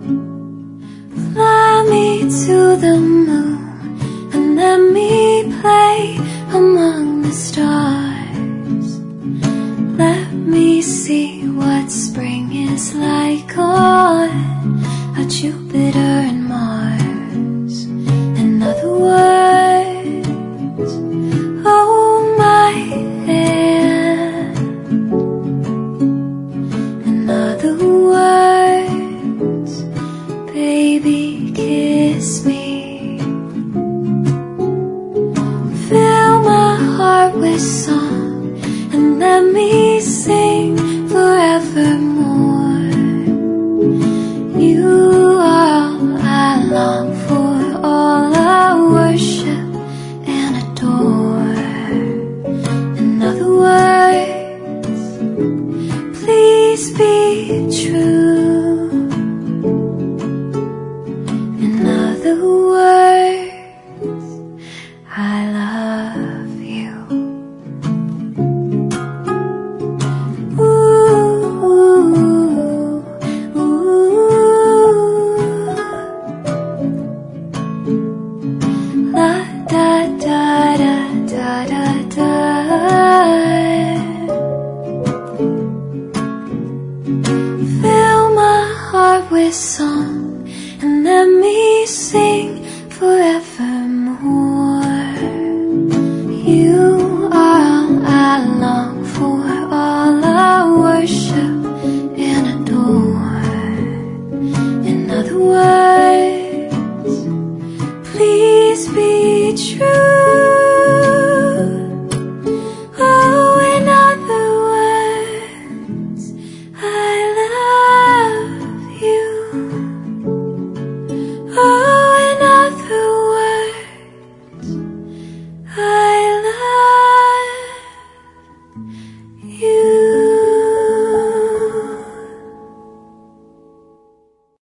Fly me to the moon and let me play among the stars. Let me see what spring is like on a Jupiter and Mars. In other words, hold my hand. In other words, baby, kiss me. Fill my heart with song and let me sing forevermore. You are all I long for, all I worship and adore. In other words, please be true. In other words, I love you. Ooh, ooh, ooh. La da da da da da da. Fill my heart with song and let me sing forever.